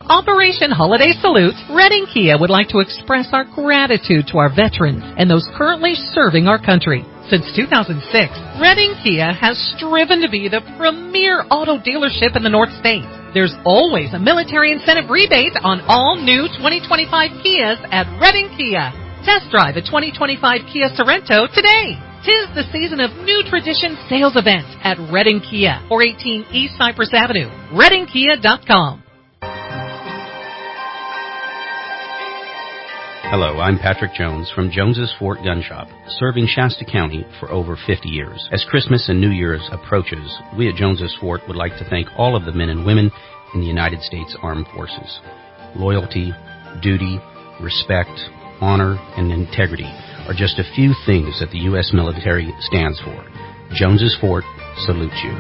Operation Holiday Salute, Redding Kia would like to express our gratitude to our veterans and those currently serving our country. Since 2006, Redding Kia has striven to be the premier auto dealership in the North States. There's always a military incentive rebate on all new 2025 Kias at Redding Kia. Test drive a 2025 Kia Sorento today. 'Tis the season of New Tradition sales event at Redding Kia, 418 East Cypress Avenue, reddingkia.com. Hello, I'm Patrick Jones from Jones's Fort Gun Shop, serving Shasta County for over 50 years. As Christmas and New Year's approaches, we at Jones's Fort would like to thank all of the men and women in the United States Armed Forces. Loyalty, duty, respect, honor, and integrity are just a few things that the U.S. military stands for. Jones's Fort salutes you.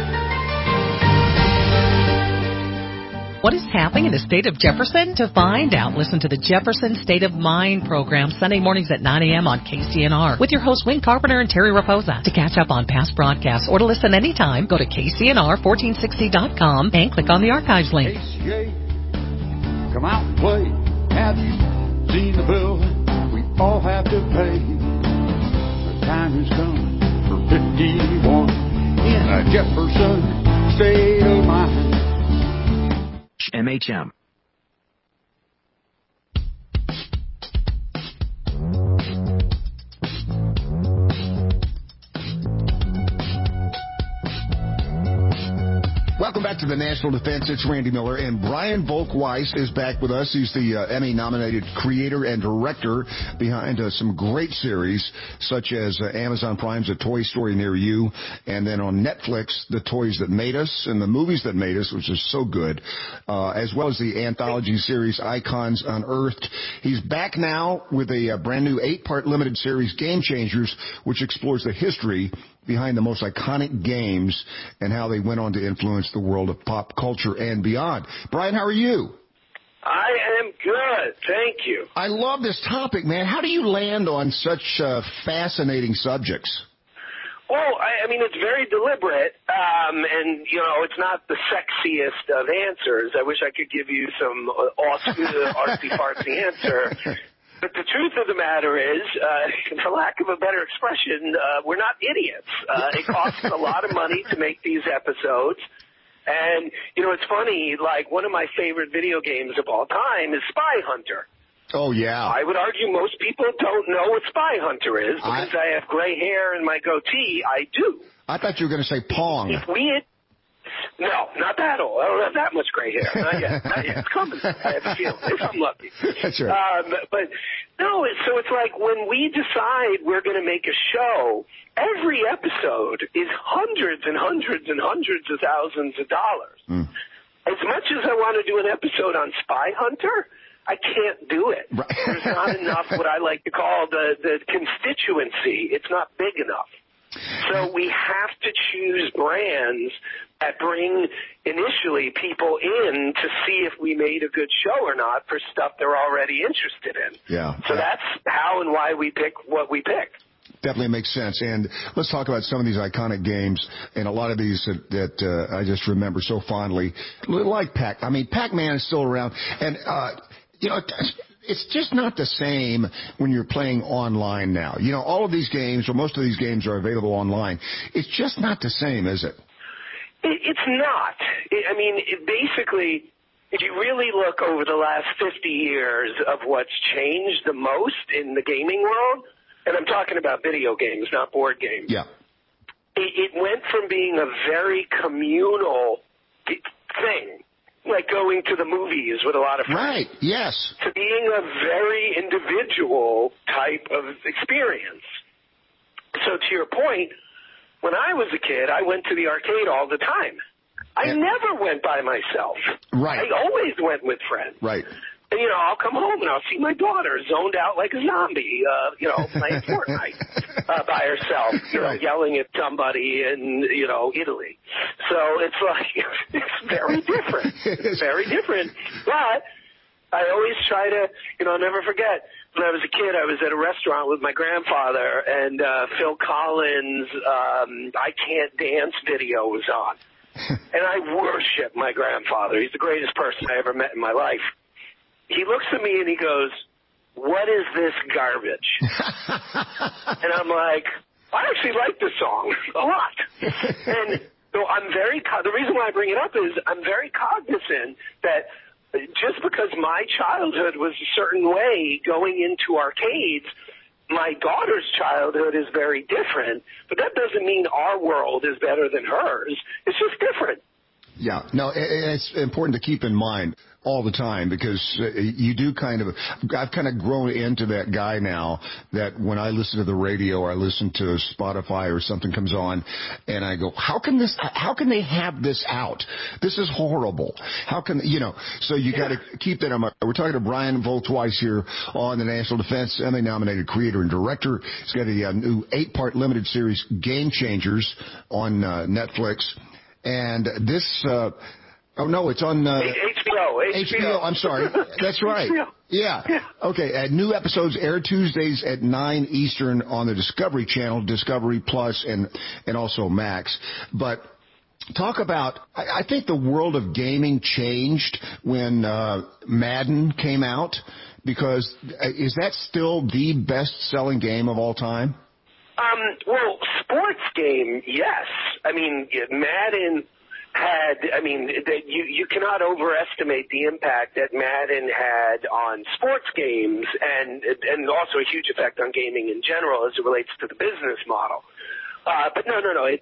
What is happening in the state of Jefferson? To find out, listen to the Jefferson State of Mind program Sunday mornings at 9 a.m. on KCNR with your hosts Wayne Carpenter and Terry Raposa. To catch up on past broadcasts or to listen anytime, go to KCNR1460.com and click on the archives link. KCA, come out and play. Have you seen the bill we all have to pay? The time has come for 51 in a Jefferson State of Mind. MHM. Welcome back to the National Defense. It's Randy Miller, and Brian Volk-Weiss is back with us. He's the Emmy-nominated creator and director behind some great series, such as Amazon Prime's A Toy Story Near You, and then on Netflix, The Toys That Made Us, and The Movies That Made Us, which is so good, as well as the anthology series Icons Unearthed. He's back now with a brand new 8-part limited series, Game Changers, which explores the history behind the most iconic games and how they went on to influence the world of pop culture and beyond. Brian, how are you? I am good. Thank you. I love this topic, man. How do you land on such fascinating subjects? Well, I mean, it's very deliberate, and, you know, it's not the sexiest of answers. I wish I could give you some artsy-fartsy answer. But the truth of the matter is, for lack of a better expression, we're not idiots. It costs a lot of money to make these episodes. And, you know, it's funny, like, one of my favorite video games of all time is Spy Hunter. Oh, yeah. I would argue most people don't know what Spy Hunter is because I have gray hair and my goatee. I do. I thought you were going to say Pong. If we had... No, not that old. I don't have that much gray hair. Not yet. Not yet. It's coming. I have a feeling. If I'm lucky. That's right. But no, so it's like when we decide we're going to make a show, every episode is hundreds and hundreds and hundreds of thousands of dollars. As much as I want to do an episode on Spy Hunter, I can't do it. Right. There's not enough what I like to call the constituency. It's not big enough. So we have to choose brands that bring initially people in to see if we made a good show or not for stuff they're already interested in. Yeah. So that's how and why we pick what we pick. Definitely makes sense. And let's talk about some of these iconic games and a lot of these that I just remember so fondly. Like Pac-Man is still around. And, you know, it's just not the same when you're playing online now. You know, all of these games, or most of these games, are available online. It's just not the same, is it? It's not. Basically, if you really look over the last 50 years of what's changed the most in the gaming world, and I'm talking about video games, not board games. Yeah. It went from being a very communal thing, like going to the movies with a lot of friends. Right, yes. To being a very individual type of experience. So to your point, when I was a kid, I went to the arcade all the time. I never went by myself. Right. I always went with friends. Right. And, you know, I'll come home and I'll see my daughter zoned out like a zombie, playing Fortnite by herself, right. Yelling at somebody in, Italy. So it's like, it's very different. It's very different. But I always try to, I'll never forget, when I was a kid, I was at a restaurant with my grandfather, and Phil Collins' I Can't Dance video was on. And I worship my grandfather. He's the greatest person I ever met in my life. He looks at me and he goes, "What is this garbage?" And I'm like, I actually like this song a lot. And so the reason why I bring it up is I'm very cognizant that just because my childhood was a certain way going into arcades, my daughter's childhood is very different, but that doesn't mean our world is better than hers. It's just different. Yeah, no, it's important to keep in mind all the time because you do I've kind of grown into that guy now that when I listen to the radio or I listen to Spotify or something comes on and I go, how can they have this out? This is horrible. How can, so you got to keep that in mind. We're talking to Brian Volk-Weiss here on the National Defense Emmy nominated creator and director. He's got a new 8-part limited series, Game Changers, on Netflix. And this, it's on HBO. I'm sorry. That's right. HBO. Yeah. Okay. New episodes air Tuesdays at 9 Eastern on the Discovery Channel, Discovery Plus, and also Max. But talk about, I think the world of gaming changed when Madden came out, because is that still the best-selling game of all time? Well, sports game, yes. I mean, Madden you cannot overestimate the impact that Madden had on sports games and also a huge effect on gaming in general as it relates to the business model. But no,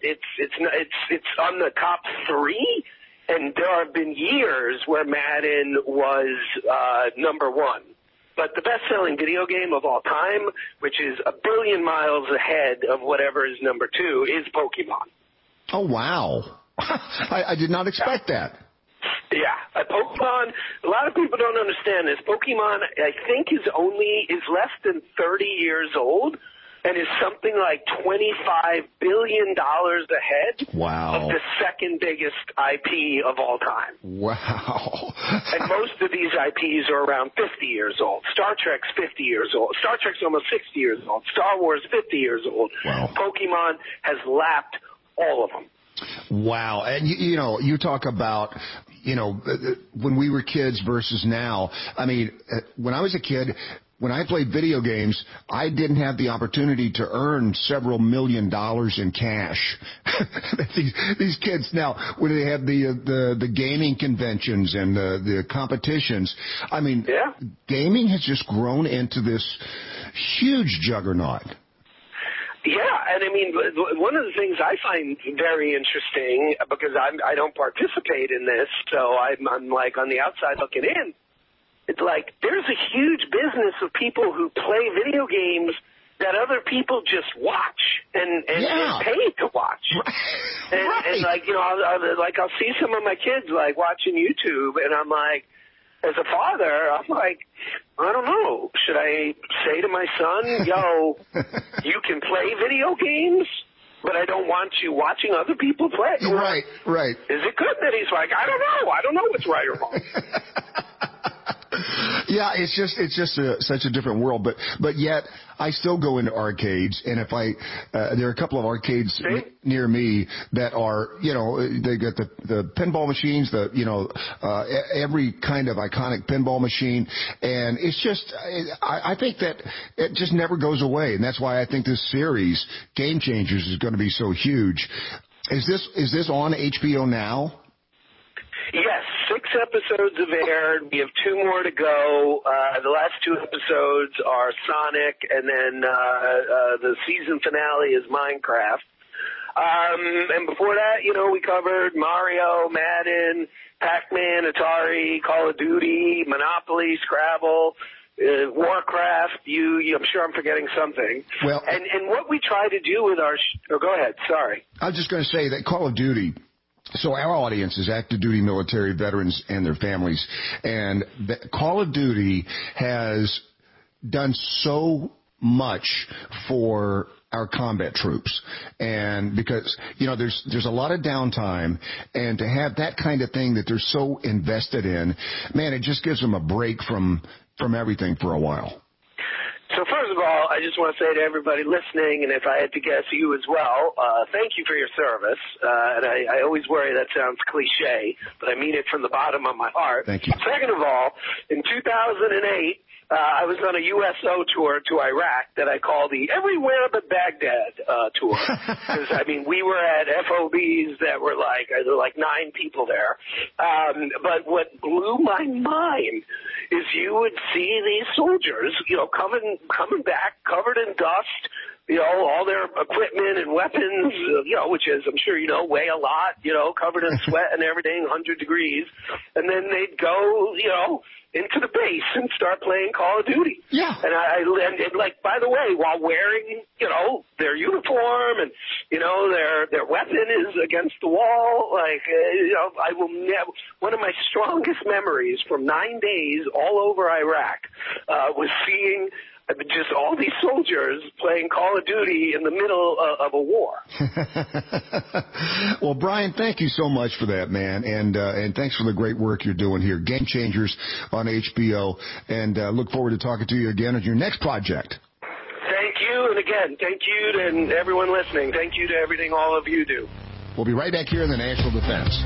it's on the top 3, and there have been years where Madden was number 1. But the best-selling video game of all time, which is a billion miles ahead of whatever is number 2, is Pokemon. Oh, wow. I did not expect that. Yeah. Pokemon, a lot of people don't understand this. Pokemon, I think, is less than 30 years old and is something like $25 billion ahead of the second biggest IP of all time. Wow. And most of these IPs are around 50 years old. Star Trek's 50 years old. Star Trek's almost 60 years old. Star Wars, 50 years old. Wow. Pokemon has lapped all of them. Wow. And, you talk about, when we were kids versus now. I mean, when I was a kid, when I played video games, I didn't have the opportunity to earn several $1 million in cash. These kids now, when they have the gaming conventions and the competitions, I mean, gaming has just grown into this huge juggernaut. Yeah, and I mean, one of the things I find very interesting, because I don't participate in this, so I'm like on the outside looking in, it's like there's a huge business of people who play video games that other people just watch and pay to watch. Right. And like, I'll see some of my kids like watching YouTube, and I'm like, as a father, I'm like, I don't know. Should I say to my son, yo, you can play video games, but I don't want you watching other people play? Right. Is it good that he's like, I don't know. I don't know what's right or wrong. Yeah, it's just such a different world, but yet I still go into arcades, and if there are a couple of arcades near me that are, they got the pinball machines, every kind of iconic pinball machine, and it's just, I think that it just never goes away, and that's why I think this series, Game Changers, is going to be so huge. Is this on HBO now? Yes, 6 episodes have aired. We have 2 more to go. The last 2 episodes are Sonic, and then the season finale is Minecraft. And before that, we covered Mario, Madden, Pac-Man, Atari, Call of Duty, Monopoly, Scrabble, Warcraft. I'm sure I'm forgetting something. Well, and what we try to do with our go ahead. Sorry. I was just going to say that Call of Duty. So our audience is active duty military veterans and their families, and Call of Duty has done so much for our combat troops, and because there's a lot of downtime, and to have that kind of thing that they're so invested in, man, it just gives them a break from everything for a while. So first of all, I just want to say to everybody listening, and if I had to guess you as well, thank you for your service. And I always worry that sounds cliche, but I mean it from the bottom of my heart. Thank you. Second of all, in 2008, I was on a USO tour to Iraq that I call the Everywhere But Baghdad tour. Because, I mean, we were at FOBs that were there were like 9 people there. But what blew my mind is you would see these soldiers, coming back covered in dust, all their equipment and weapons, which is, I'm sure weigh a lot, covered in sweat and everything, 100 degrees. And then they'd go, into the base and start playing Call of Duty. Yeah. And by the way, while wearing, their uniform and, their weapon is against the wall, I will never, one of my strongest memories from 9 days all over Iraq, was seeing just all these soldiers playing Call of Duty in the middle of a war. Well, Brian, thank you so much for that, man, and thanks for the great work you're doing here. Game Changers on HBO, and look forward to talking to you again on your next project. Thank you, and again, thank you to everyone listening. Thank you to everything all of you do. We'll be right back here in the National Defense.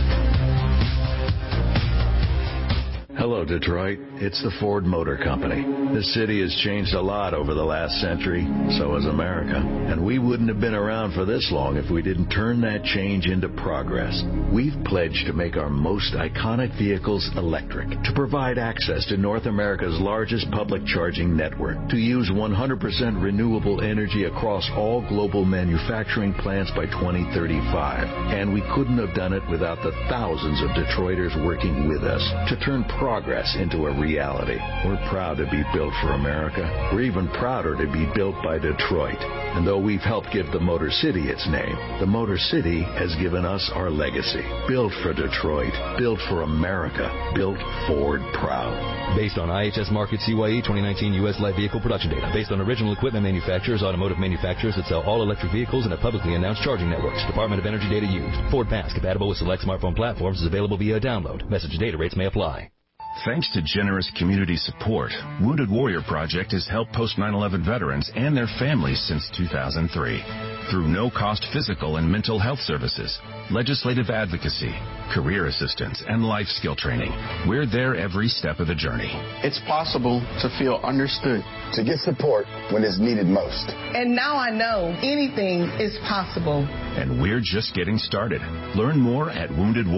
Hello, Detroit. It's the Ford Motor Company. This city has changed a lot over the last century, so has America. And we wouldn't have been around for this long if we didn't turn that change into progress. We've pledged to make our most iconic vehicles electric, to provide access to North America's largest public charging network, to use 100% renewable energy across all global manufacturing plants by 2035. And we couldn't have done it without the thousands of Detroiters working with us to turn progress into a reality. We're proud to be built for America. We're even prouder to be built by Detroit. And though we've helped give the Motor City its name, the Motor City has given us our legacy. Built for Detroit. Built for America. Built Ford proud. Based on IHS Markit CYE 2019 U.S. light vehicle production data. Based on original equipment manufacturers, automotive manufacturers that sell all electric vehicles and have publicly announced charging networks. Department of Energy data used. Ford Pass, compatible with select smartphone platforms, is available via download. Message data rates may apply. Thanks to generous community support, Wounded Warrior Project has helped post 9/11 veterans and their families since 2003. Through no-cost physical and mental health services, legislative advocacy, career assistance, and life skill training, we're there every step of the journey. It's possible to feel understood, to get support when it's needed most. And now I know anything is possible. And we're just getting started. Learn more at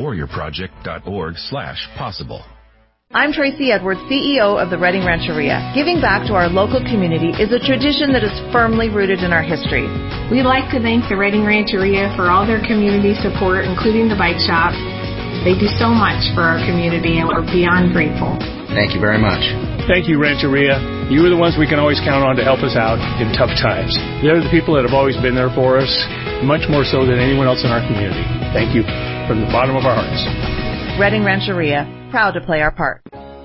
woundedwarriorproject.org/possible. I'm Tracy Edwards, CEO of the Reading Rancheria. Giving back to our local community is a tradition that is firmly rooted in our history. We'd like to thank the Reading Rancheria for all their community support, including the bike shop. They do so much for our community, and we're beyond grateful. Thank you very much. Thank you, Rancheria. You are the ones we can always count on to help us out in tough times. They're the people that have always been there for us, much more so than anyone else in our community. Thank you from the bottom of our hearts. Reading Rancheria, proud to play our part.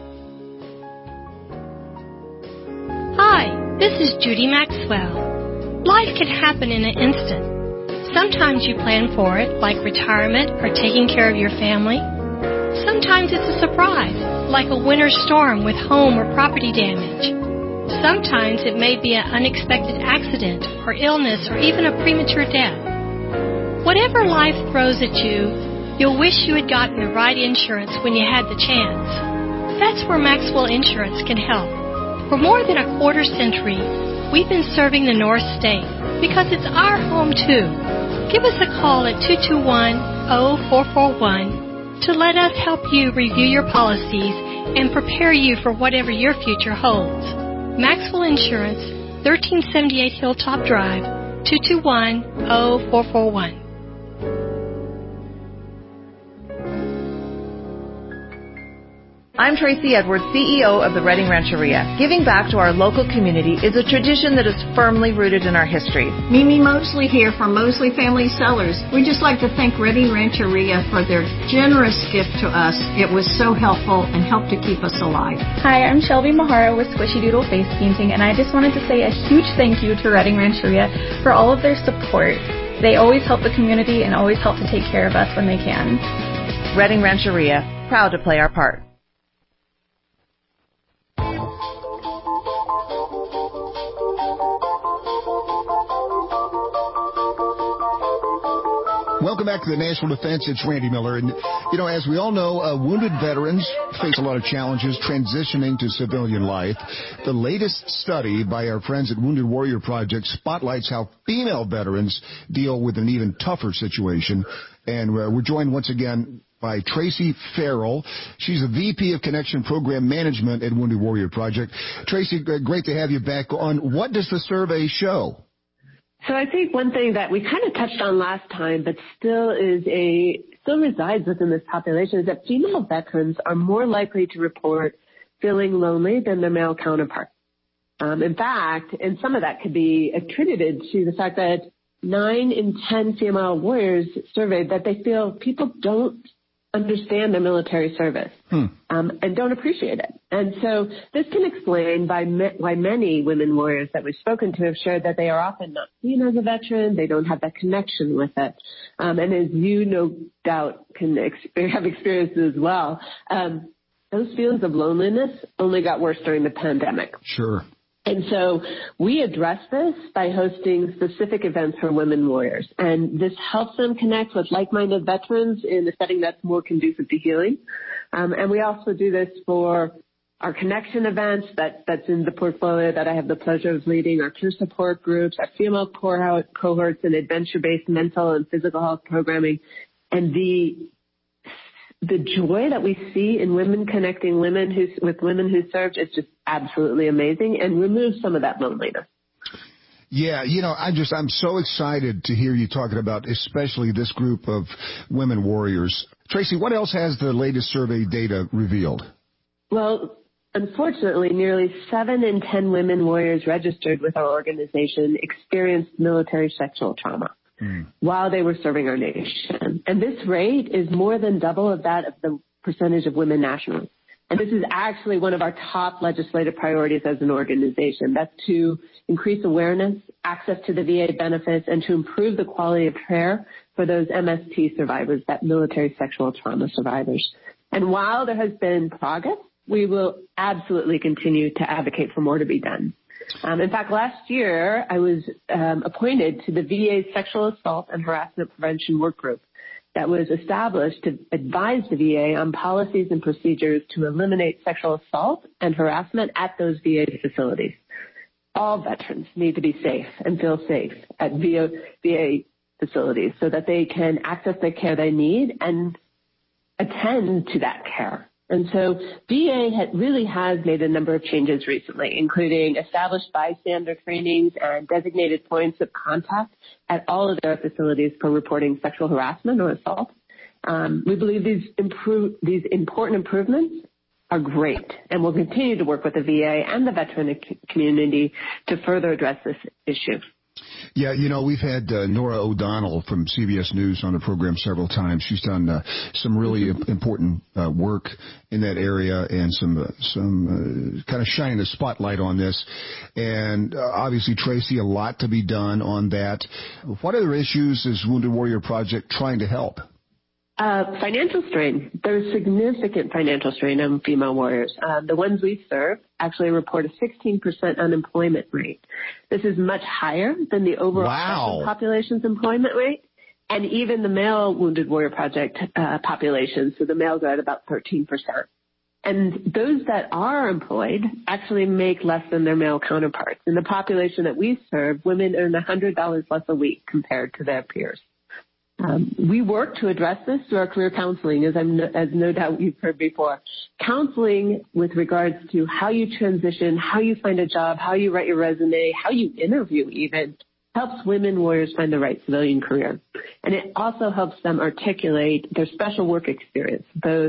Hi, this is Judy Maxwell. Life can happen in an instant. Sometimes you plan for it, like retirement or taking care of your family. Sometimes it's a surprise, like a winter storm with home or property damage. Sometimes it may be an unexpected accident or illness or even a premature death. Whatever life throws at you, you'll wish you had gotten the right insurance when you had the chance. That's where Maxwell Insurance can help. For more than a quarter century, we've been serving the North State because it's our home too. Give us a call at 221-0441 to let us help you review your policies and prepare you for whatever your future holds. Maxwell Insurance, 1378 Hilltop Drive, 221-0441. I'm Tracy Edwards, CEO of the Reading Rancheria. Giving back to our local community is a tradition that is firmly rooted in our history. Mimi Mosley here from Mosley Family Cellars. We'd just like to thank Reading Rancheria for their generous gift to us. It was so helpful and helped to keep us alive. Hi, I'm Shelby Mahara with Squishy Doodle Face Painting, and I just wanted to say a huge thank you to Reading Rancheria for all of their support. They always help the community and always help to take care of us when they can. Reading Rancheria, proud to play our part. Welcome back to the National Defense. It's Randy Miller. And, you know, as we all know, wounded veterans face a lot of challenges transitioning to civilian life. The latest study by our friends at Wounded Warrior Project spotlights how female veterans deal with an even tougher situation. And we're joined once again by Tracy Farrell. She's a VP of Connection Program Management at Wounded Warrior Project. Tracy, great to have you back on. What does the survey show? So I think one thing that we kind of touched on last time, but still resides within this population, is that female veterans are more likely to report feeling lonely than their male counterparts. In fact, and some of that could be attributed to the fact that 9 in 10 female warriors surveyed that they feel people don't understand their military service and don't appreciate it. And so this can explain why many women warriors that we've spoken to have shared that they are often not seen as a veteran. They don't have that connection with it. And as you no doubt can have experienced as well, those feelings of loneliness only got worse during the pandemic. Sure. And so we address this by hosting specific events for women warriors. And this helps them connect with like-minded veterans in a setting that's more conducive to healing. And we also do this for our connection events that's in the portfolio that I have the pleasure of leading, our peer support groups, our female cohorts, and adventure-based mental and physical health programming. And the joy that we see in women connecting with women who served is just absolutely amazing and removes some of that loneliness. Yeah, you know, I'm so excited to hear you talking about especially this group of women warriors. Tracy, what else has the latest survey data revealed? Well, unfortunately, nearly 7 in 10 women warriors registered with our organization experienced military sexual trauma while they were serving our nation. And this rate is more than double of that of the percentage of women nationals. And this is actually one of our top legislative priorities as an organization. That's to increase awareness, access to the VA benefits, and to improve the quality of care for those MST survivors, that military sexual trauma survivors. And while there has been progress, we will absolutely continue to advocate for more to be done. In fact, last year, I was appointed to the VA Sexual Assault and Harassment Prevention Work Group that was established to advise the VA on policies and procedures to eliminate sexual assault and harassment at those VA facilities. All veterans need to be safe and feel safe at VA facilities so that they can access the care they need and attend to that care. And so VA really has made a number of changes recently, including established bystander trainings and designated points of contact at all of their facilities for reporting sexual harassment or assault. We believe these important improvements are great, and we'll continue to work with the VA and the veteran community to further address this issue. Yeah, you know, we've had Nora O'Donnell from CBS News on the program several times. She's done some really important work in that area and some kind of shining a spotlight on this. And obviously, Tracy, a lot to be done on that. What other issues is Wounded Warrior Project trying to help? Financial strain. There's significant financial strain on female warriors. The ones we serve actually report a 16% unemployment rate. This is much higher than the overall population's employment rate, and even the male Wounded Warrior Project population. So the males are at about 13%. And those that are employed actually make less than their male counterparts. In the population that we serve, women earn $100 less a week compared to their peers. We work to address this through our career counseling, as no doubt you've heard before. Counseling with regards to how you transition, how you find a job, how you write your resume, how you interview even, helps women warriors find the right civilian career. And it also helps them articulate their special work experience, both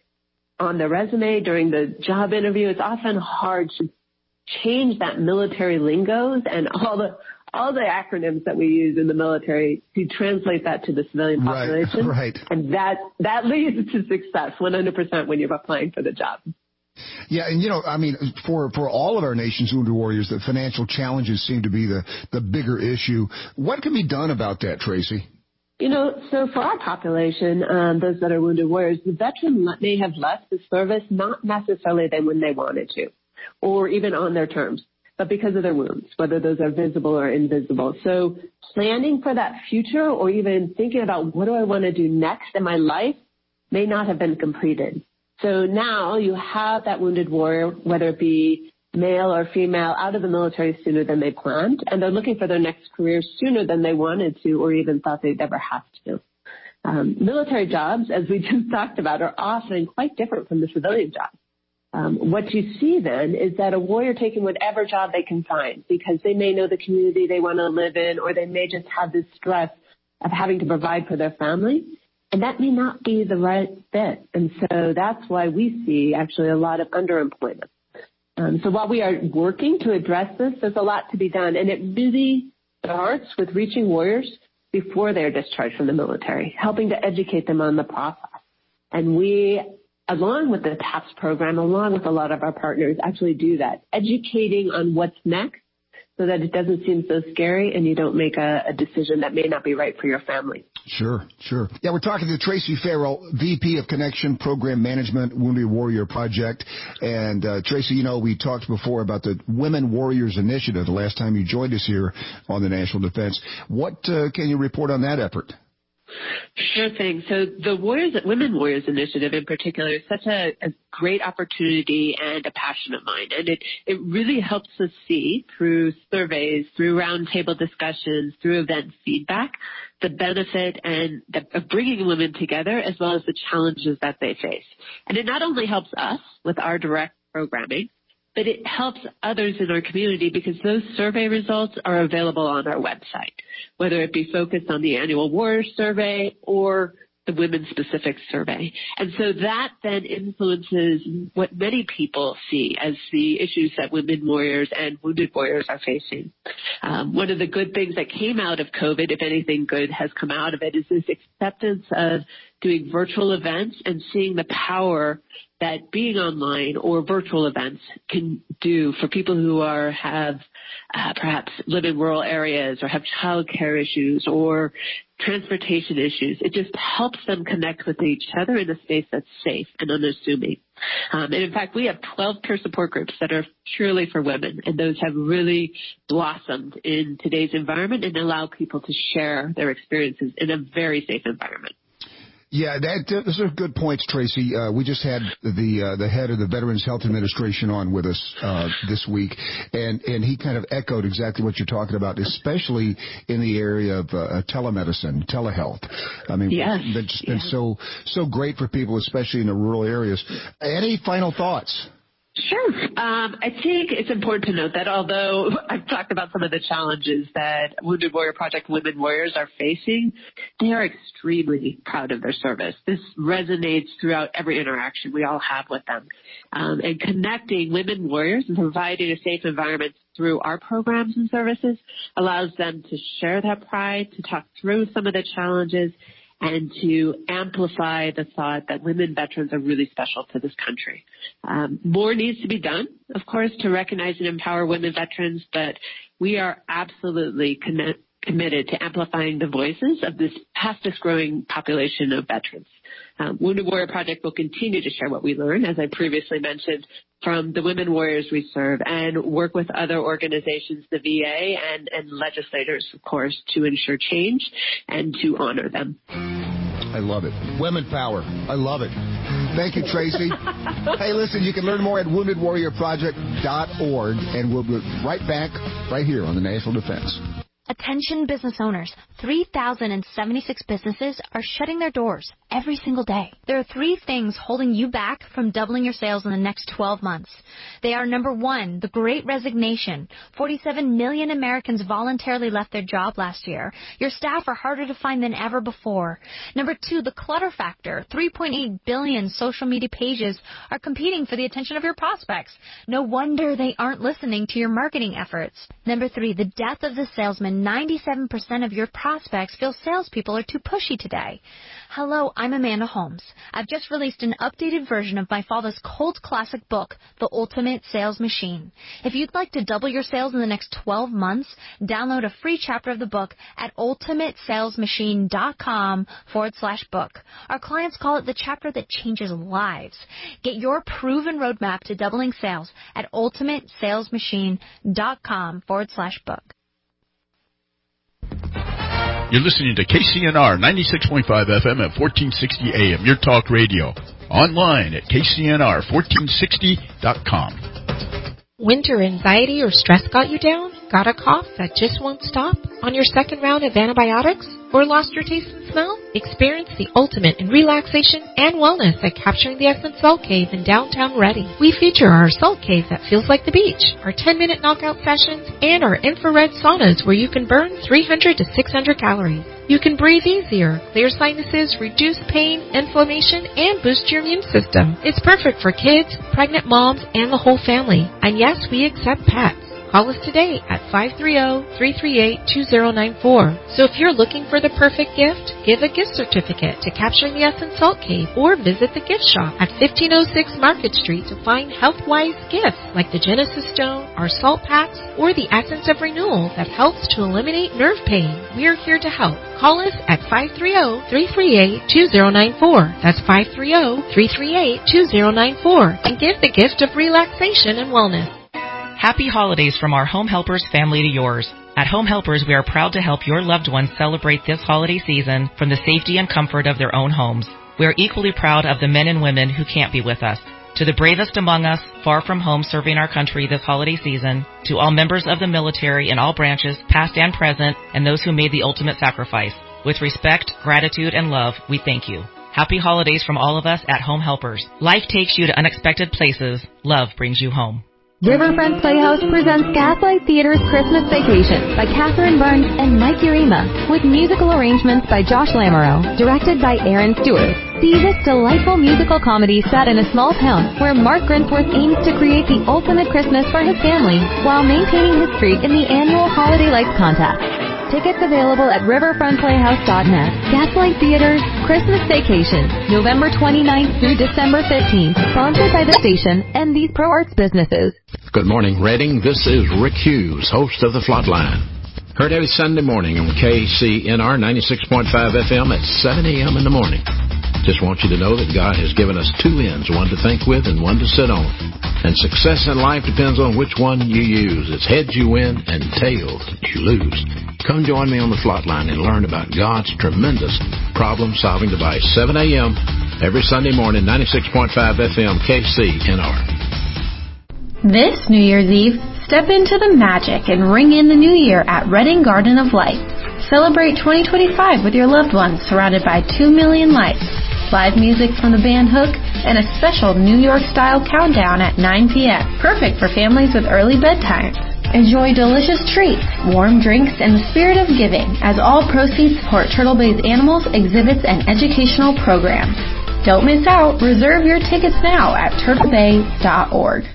on the resume during the job interview. It's often hard to change that military lingo and all the acronyms that we use in the military to translate that to the civilian population. Right. And that leads to success 100% when you're applying for the job. Yeah, and, you know, I mean, for all of our nation's wounded warriors, the financial challenges seem to be the bigger issue. What can be done about that, Tracy? You know, so for our population, those that are wounded warriors, the veteran may have left the service not necessarily than when they wanted to, or even on their terms. but because of their wounds, whether those are visible or invisible. So planning for that future or even thinking about what do I want to do next in my life may not have been completed. So now you have that wounded warrior, whether it be male or female, out of the military sooner than they planned, and they're looking for their next career sooner than they wanted to or even thought they'd ever have to. Military jobs, as we just talked about, are often quite different from the civilian jobs. What you see then is that a warrior taking whatever job they can find because they may know the community they want to live in, or they may just have this stress of having to provide for their family, and that may not be the right fit. And so that's why we see actually a lot of underemployment. So while we are working to address this, there's a lot to be done, and it really starts with reaching warriors before they're discharged from the military, helping to educate them on the process. And we, along with the TAPS program, along with a lot of our partners, actually do that, educating on what's next so that it doesn't seem so scary and you don't make a decision that may not be right for your family. Sure. Yeah, we're talking to Tracy Farrell, VP of Connection Program Management, Wounded Warrior Project. And Tracy, you know, we talked before about the Women Warriors Initiative the last time you joined us here on the National Defense. What can you report on that effort? Sure thing. So the Women Warriors Initiative in particular is such a great opportunity and a passion of mine. And it really helps us see through surveys, through roundtable discussions, through event feedback, the benefit of bringing women together as well as the challenges that they face. And it not only helps us with our direct programming, but it helps others in our community because those survey results are available on our website, whether it be focused on the annual Warrior Survey or the women-specific survey. And so that then influences what many people see as the issues that women warriors and wounded warriors are facing. One of the good things that came out of COVID, if anything good has come out of it, is this acceptance of doing virtual events and seeing the power that being online or virtual events can do for people who have perhaps live in rural areas or have child care issues or transportation issues. It just helps them connect with each other in a space that's safe and unassuming. And in fact, we have 12 peer support groups that are purely for women, and those have really blossomed in today's environment and allow people to share their experiences in a very safe environment. Yeah, those are good points, Tracy. We just had the head of the Veterans Health Administration on with us this week, and he kind of echoed exactly what you're talking about, especially in the area of telemedicine, telehealth. I mean, that's just been so great for people, especially in the rural areas. Any final thoughts? Sure. I think it's important to note that although I've talked about some of the challenges that Wounded Warrior Project Women Warriors are facing, they are extremely proud of their service. This resonates throughout every interaction we all have with them. And connecting women warriors and providing a safe environment through our programs and services allows them to share that pride, to talk through some of the challenges, and to amplify the thought that women veterans are really special to this country. More needs to be done, of course, to recognize and empower women veterans, but we are absolutely committed to amplifying the voices of this fastest growing population of veterans. Wounded Warrior Project will continue to share what we learn, as I previously mentioned, from the women warriors we serve and work with other organizations, the VA and legislators, of course, to ensure change and to honor them. I love it. Women power. I love it. Thank you, Tracy. Hey, listen, you can learn more at woundedwarriorproject.org, and we'll be right back right here on the National Defense. Attention business owners. 3,076 businesses are shutting their doors every single day. There are 3 things holding you back from doubling your sales in the next 12 months. They are, number 1, the Great Resignation. 47 million Americans voluntarily left their job last year. Your staff are harder to find than ever before. Number 2, the clutter factor. 3.8 billion social media pages are competing for the attention of your prospects. No wonder they aren't listening to your marketing efforts. Number 3, the death of the salesman. 97% of your prospects prospects feel salespeople are too pushy today. Hello, I'm Amanda Holmes. I've just released an updated version of my father's cult classic book, The Ultimate Sales Machine. If you'd like to double your sales in the next 12 months, download a free chapter of the book at ultimatesalesmachine.com/book. Our clients call it the chapter that changes lives. Get your proven roadmap to doubling sales at ultimatesalesmachine.com/book. You're listening to KCNR 96.5 FM at 1460 AM, your talk radio. Online at kcnr1460.com. Winter anxiety or stress got you down? Got a cough that just won't stop? On your second round of antibiotics? Or lost your taste and smell? Experience the ultimate in relaxation and wellness at Capturing the Essence Salt Cave in downtown Reading. We feature our salt cave that feels like the beach, our 10-minute knockout sessions, and our infrared saunas where you can burn 300 to 600 calories. You can breathe easier, clear sinuses, reduce pain, inflammation, and boost your immune system. It's perfect for kids, pregnant moms, and the whole family. And yes, we accept pets. Call us today at 530-338-2094. So if you're looking for the perfect gift, give a gift certificate to Capturing the Essence Salt Cave or visit the gift shop at 1506 Market Street to find health-wise gifts like the Genesis Stone, our salt packs, or the Essence of Renewal that helps to eliminate nerve pain. We're here to help. Call us at 530-338-2094. That's 530-338-2094 and give the gift of relaxation and wellness. Happy holidays from our Home Helpers family to yours. At Home Helpers, we are proud to help your loved ones celebrate this holiday season from the safety and comfort of their own homes. We are equally proud of the men and women who can't be with us. To the bravest among us, far from home serving our country this holiday season, to all members of the military in all branches, past and present, and those who made the ultimate sacrifice. With respect, gratitude, and love, we thank you. Happy holidays from all of us at Home Helpers. Life takes you to unexpected places. Love brings you home. Riverfront Playhouse presents Gaslight Theater's Christmas Vacation by Catherine Burns and Mike Urema, with musical arrangements by Josh Lamoureux, directed by Aaron Stewart. See this delightful musical comedy set in a small town where Mark Grinsworth aims to create the ultimate Christmas for his family while maintaining his streak in the annual Holiday Lights contest. Tickets available at riverfrontplayhouse.net. Gaslight Theater's Christmas Vacation, November 29th through December 15th. Sponsored by the station and these Pro Arts businesses. Good morning, Reading. This is Rick Hughes, host of The Flatline. Heard every Sunday morning on KCNR 96.5 FM at 7 a.m. in the morning. Just want you to know that God has given us two ends, one to think with and one to sit on. And success in life depends on which one you use. It's heads you win and tails you lose. Come join me on The Flatline and learn about God's tremendous problem-solving device. 7 a.m. every Sunday morning, 96.5 FM, KCNR. This New Year's Eve, step into the magic and ring in the new year at Reading Garden of Lights. Celebrate 2025 with your loved ones surrounded by 2 million lights. Live music from the band Hook, and a special New York-style countdown at 9 p.m. Perfect for families with early bedtimes. Enjoy delicious treats, warm drinks, and the spirit of giving, as all proceeds support Turtle Bay's animals, exhibits, and educational programs. Don't miss out. Reserve your tickets now at turtlebay.org.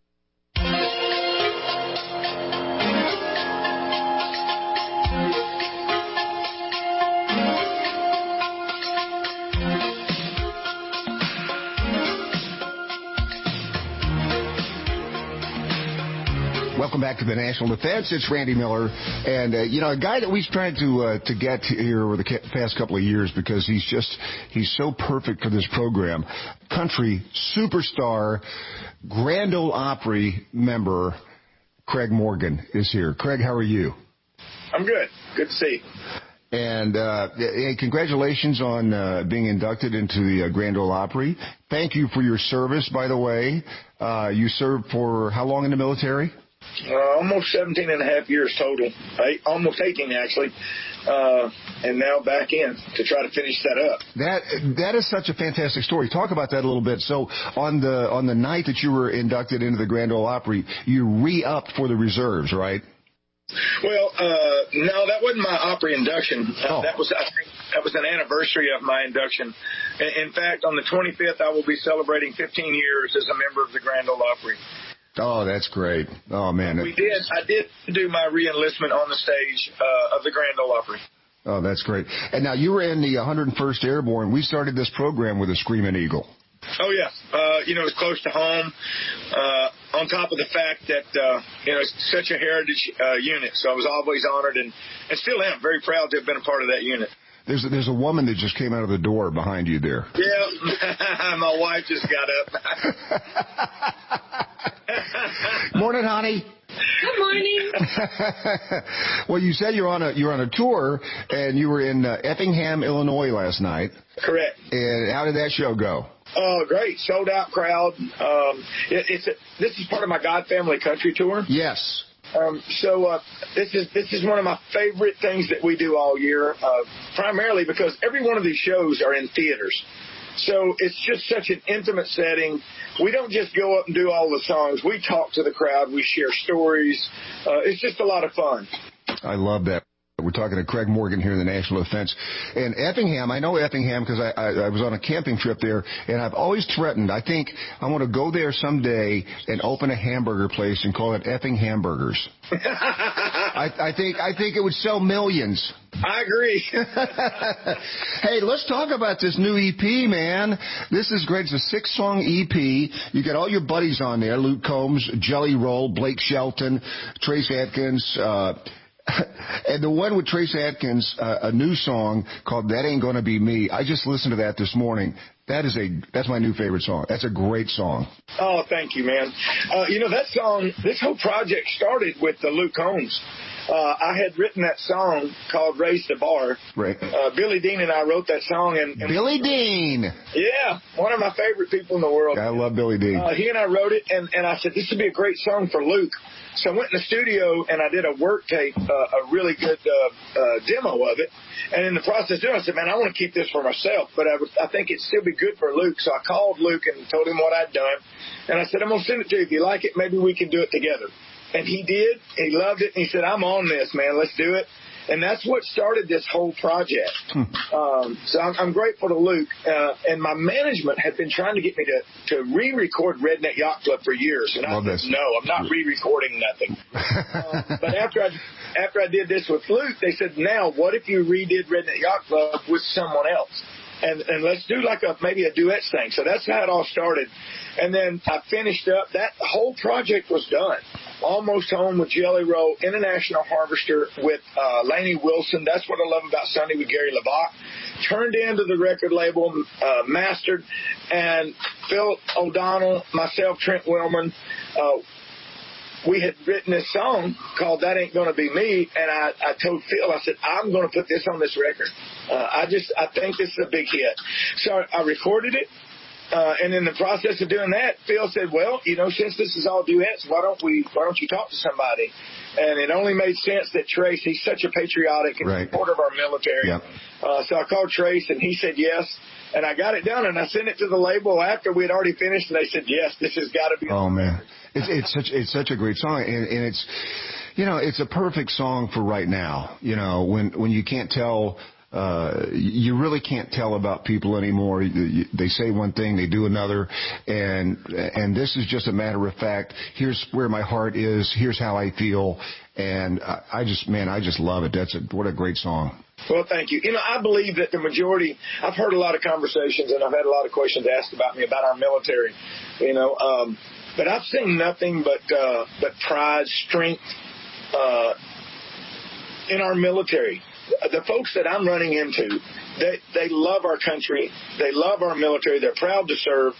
Welcome back to the National Defense. It's Randy Miller, and a guy that we've tried to get here over the past couple of years because he's so perfect for this program. Country superstar, Grand Ole Opry member, Craig Morgan is here. Craig, how are you? I'm good. Good to see you. And hey, congratulations on being inducted into the Grand Ole Opry. Thank you for your service, by the way. You served for how long in the military? Almost 17 and a half years total. Almost 18, actually. And now back in to try to finish that up. That is such a fantastic story. Talk about that a little bit. So on the night that you were inducted into the Grand Ole Opry, you re-upped for the reserves, right? Well, no, that wasn't my Opry induction. That was an anniversary of my induction. In fact, on the 25th, I will be celebrating 15 years as a member of the Grand Ole Opry. Oh, that's great. Oh, man. I did do my re-enlistment on the stage of the Grand Ole Opry. Oh, that's great. And now you were in the 101st Airborne. We started this program with a Screaming Eagle. Oh, yes. It's close to home, on top of the fact that, it's such a heritage unit. So I was always honored and still am very proud to have been a part of that unit. There's a woman that just came out of the door behind you there. Yeah, my wife just got up. Morning, honey. Good morning. Well, you said you're on a tour, and you were in Effingham, Illinois last night. Correct. And how did that show go? Oh, great. Sold out crowd. This is part of my God Family Country Tour. Yes. This is one of my favorite things that we do all year, primarily because every one of these shows are in theaters. So it's just such an intimate setting. We don't just go up and do all the songs. We talk to the crowd. We share stories. It's just a lot of fun. I love that. We're talking to Craig Morgan here in the National Defense. And Effingham, I know Effingham because I was on a camping trip there, and I've always threatened, I think I want to go there someday and open a hamburger place and call it Effing Hamburgers. I think it would sell millions. I agree. Hey, let's talk about this new EP, man. This is great. It's a 6-song EP. You got all your buddies on there, Luke Combs, Jelly Roll, Blake Shelton, Trace Adkins, and the one with Trace Adkins, a new song called That Ain't Gonna Be Me. I just listened to that this morning. That's my new favorite song. That's a great song. Oh, thank you, man. That song, this whole project started with Luke Combs. I had written that song called Raise the Bar. Right. Billy Dean and I wrote that song. And Billy Dean! Yeah, one of my favorite people in the world. I love Billy Dean. He and I wrote it, and I said, this would be a great song for Luke. So I went in the studio, and I did a work tape, a really good demo of it. And in the process of doing it, I said, man, I want to keep this for myself, but I think it'd still be good for Luke. So I called Luke and told him what I'd done. And I said, I'm going to send it to you. If you like it, maybe we can do it together. And he did. He loved it. And he said, I'm on this, man. Let's do it. And that's what started this whole project. So I'm grateful to Luke. And my management had been trying to get me to re-record Redneck Yacht Club for years. And I said, no, I'm not re-recording nothing. But after I did this with Luke, they said, now, what if you redid Redneck Yacht Club with someone else? And let's do maybe a duet thing. So that's how it all started. And then I finished up. That whole project was done. Almost Home with Jelly Roll, International Harvester with Lainey Wilson. That's what I love about Sunday with Gary LeBach. Turned into the record label, mastered, and Phil O'Donnell, myself, Trent Willman, we had written this song called That Ain't Gonna Be Me, and I told Phil, I said, I'm going to put this on this record. I think this is a big hit. So I recorded it. And in the process of doing that, Phil said, well, since this is all duets, why don't you talk to somebody? And it only made sense that Trace, he's such a patriotic and supporter of our military. Yep. So I called Trace, and he said yes. And I got it done, and I sent it to the label after we had already finished, and they said, yes, this has got to be. Oh, man. It's such a great song, and it's, it's a perfect song for right now. When you can't tell, you really can't tell about people anymore. They say one thing, they do another, and this is just a matter of fact. Here's where my heart is. Here's how I feel, and I just love it. What a great song. Well, thank you. I believe that the majority, I've heard a lot of conversations, and I've had a lot of questions asked about me about our military, but I've seen nothing but pride, strength in our military. The folks that I'm running into, they love our country. They love our military. They're proud to serve.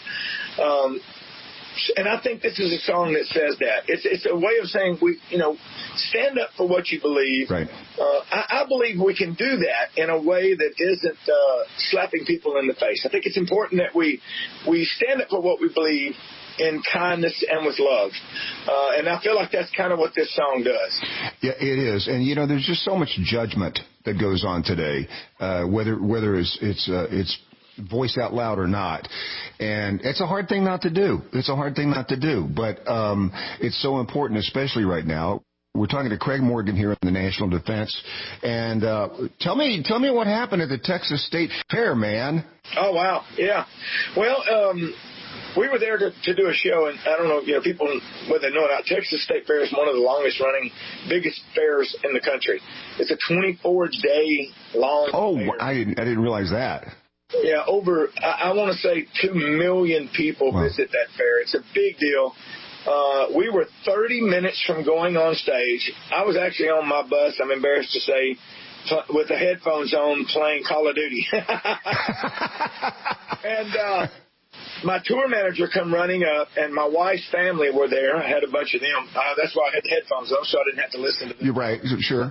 And I think this is a song that says that. It's a way of saying, stand up for what you believe. Right. I believe we can do that in a way that isn't slapping people in the face. I think it's important that we stand up for what we believe in kindness and with love. And I feel like that's kind of what this song does. Yeah, it is. And, there's just so much judgment that goes on today, whether it's voiced out loud or not. And it's a hard thing not to do. But it's so important, especially right now. We're talking to Craig Morgan here in the National Defense. And tell me what happened at the Texas State Fair, man. Oh, wow. Yeah. Well, we were there to do a show, and I don't know, people, whether they know it or not, Texas State Fair is one of the longest running, biggest fairs in the country. It's a 24-day long fair. I didn't realize that. Yeah, I want to say 2 million people visit that fair. It's a big deal. We were 30 minutes from going on stage. I was actually on my bus, I'm embarrassed to say, with the headphones on playing Call of Duty. And my tour manager come running up, and my wife's family were there. I had a bunch of them. That's why I had the headphones on, so I didn't have to listen to them. You're right, sure.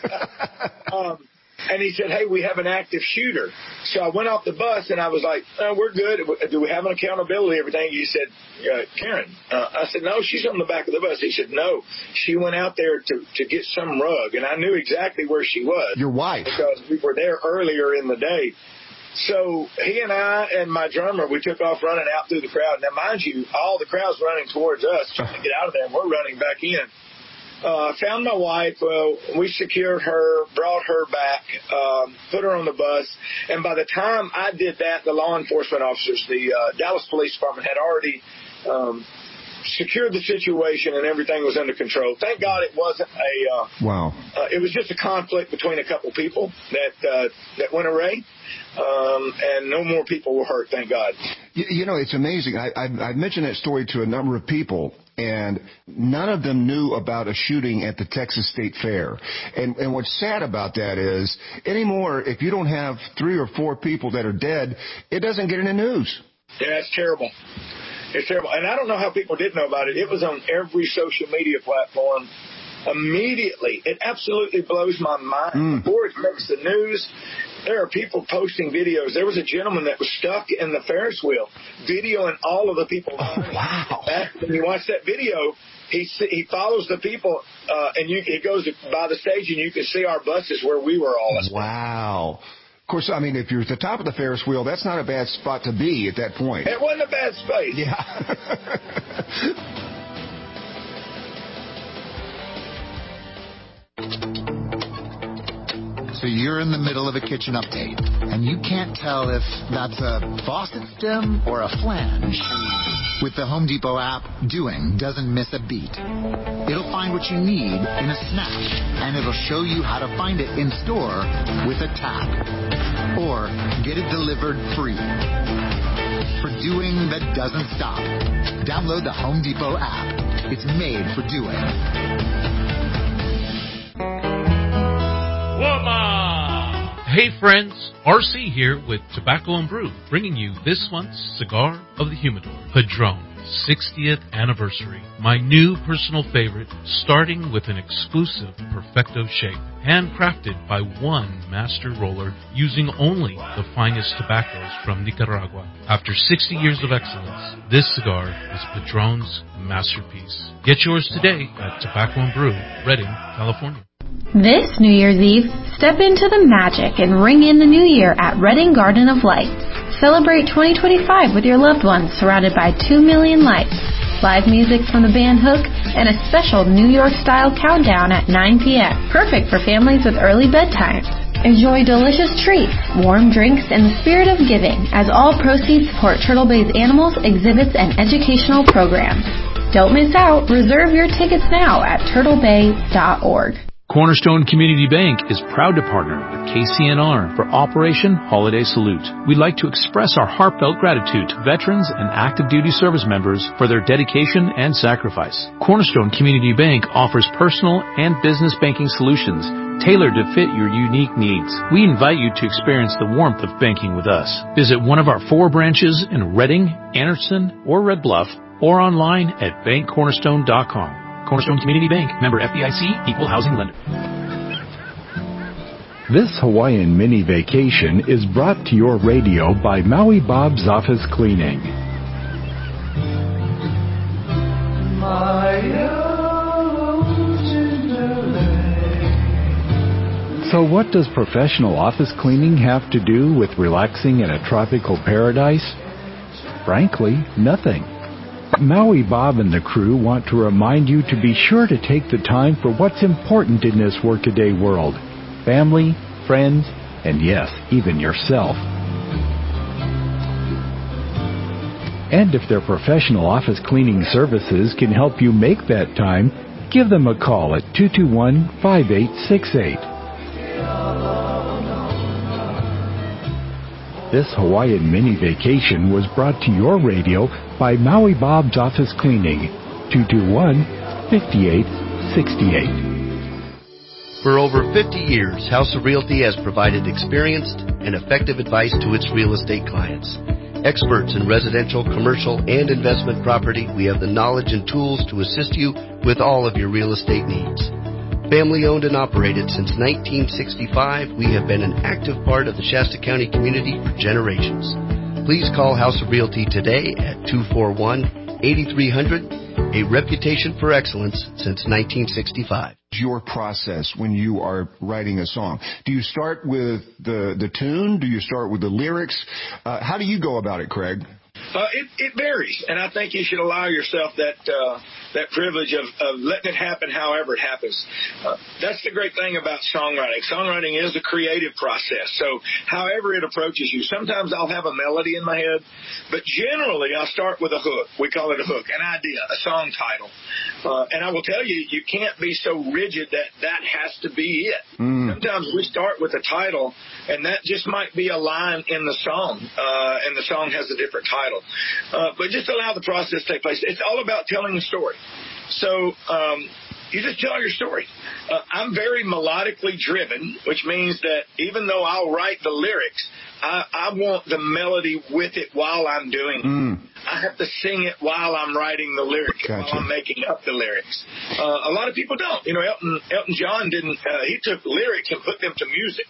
And he said, hey, we have an active shooter. So I went off the bus, and I was like, we're good. Do we have an accountability, everything? He said, Karen. I said, no, she's on the back of the bus. He said, no, she went out there to get some rug, and I knew exactly where she was. Your wife. Because we were there earlier in the day. So he and I and my drummer, we took off running out through the crowd. Now, mind you, all the crowd's running towards us trying to get out of there, and we're running back in. Found my wife. We secured her, brought her back, put her on the bus. And by the time I did that, the law enforcement officers, the Dallas Police Department, had already secured the situation, and everything was under control. Thank God it wasn't it was just a conflict between a couple people that went awry. And no more people were hurt, thank God. It's amazing. I've mentioned that story to a number of people, and none of them knew about a shooting at the Texas State Fair. And what's sad about that is, anymore, if you don't have 3 or 4 people that are dead, it doesn't get in the news. Yeah, it's terrible. It's terrible. And I don't know how people did know about it. It was on every social media platform immediately. It absolutely blows my mind. Before it makes the news, there are people posting videos. There was a gentleman that was stuck in the Ferris wheel, videoing all of the people. Oh, wow. When you watch that video, he follows the people, and he goes by the stage, and you can see our buses where we were all. Wow. Of course, I mean, if you're at the top of the Ferris wheel, that's not a bad spot to be at that point. It wasn't a bad space. Yeah. So you're in the middle of a kitchen update, and you can't tell if that's a faucet stem or a flange. With the Home Depot app, Doing doesn't miss a beat. It'll find what you need in a snap, and it'll show you how to find it in store with a tap. Or get it delivered free. For doing that doesn't stop, download the Home Depot app. It's made for doing. Hey friends, RC here with Tobacco and Brew, bringing you this month's Cigar of the Humidor, Padron 60th Anniversary. My new personal favorite, starting with an exclusive Perfecto shape, handcrafted by one master roller using only the finest tobaccos from Nicaragua. After 60 years of excellence, this cigar is Padron's masterpiece. Get yours today at Tobacco and Brew, Redding, California. This New Year's Eve, step into the magic and ring in the new year at Redding Garden of Lights. Celebrate 2025 with your loved ones surrounded by 2 million lights, live music from the band Hook, and a special New York-style countdown at 9 p.m. Perfect for families with early bedtimes. Enjoy delicious treats, warm drinks, and the spirit of giving as all proceeds support Turtle Bay's animals, exhibits, and educational programs. Don't miss out. Reserve your tickets now at turtlebay.org. Cornerstone Community Bank is proud to partner with KCNR for Operation Holiday Salute. We'd like to express our heartfelt gratitude to veterans and active duty service members for their dedication and sacrifice. Cornerstone Community Bank offers personal and business banking solutions tailored to fit your unique needs. We invite you to experience the warmth of banking with us. Visit one of our 4 branches in Redding, Anderson, or Red Bluff, or online at bankcornerstone.com. Cornerstone Community Bank, member FDIC, equal housing lender. This Hawaiian mini vacation is brought to your radio by Maui Bob's Office Cleaning. So what does professional office cleaning have to do with relaxing in a tropical paradise? Frankly, nothing. Maui Bob and the crew want to remind you to be sure to take the time for what's important in this workaday world. Family, friends, and yes, even yourself. And if their professional office cleaning services can help you make that time, give them a call at 221-5868. This Hawaiian mini vacation was brought to your radio by Maui Bob's Office Cleaning, 221-5868. For over 50 years, House of Realty has provided experienced and effective advice to its real estate clients. Experts in residential, commercial, and investment property, we have the knowledge and tools to assist you with all of your real estate needs. Family owned and operated since 1965, we have been an active part of the Shasta County community for generations. Please call House of Realty today at 241-8300, a reputation for excellence since 1965. Your process when you are writing a song? Do you start with the tune? Do you start with the lyrics? How do you go about it, Craig? It varies, and I think you should allow yourself that privilege of letting it happen however it happens. That's the great thing about songwriting. Songwriting is a creative process, so however it approaches you. Sometimes I'll have a melody in my head, but generally I'll start with a hook. We call it a hook, an idea, a song title. And I will tell you, you can't be so rigid that has to be it. Sometimes we start with a title, and that just might be a line in the song, and the song has a different title. But just allow the process to take place. It's all about telling the story. So you just tell your story. I'm very melodically driven, which means that even though I'll write the lyrics, I want the melody with it while I'm doing it. I have to sing it while I'm writing the lyrics, while I'm making up the lyrics. A lot of people don't. You know, Elton John didn't. He took lyrics and put them to music.